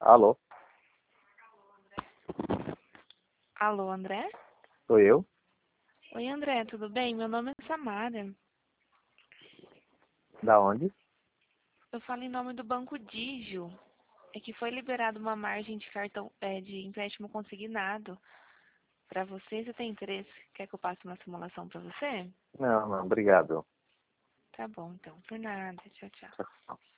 Alô, Alô, André? sou eu? Oi, André, tudo bem? Meu nome é Samara. Da onde? Eu falo em nome do Banco Digio. É que foi liberada uma margem de cartão de empréstimo consignado para você. Você tem interesse? Quer que eu passe uma simulação para você? Não, não, obrigado. Tá bom, então. Por nada. Tchau, tchau. Tchau.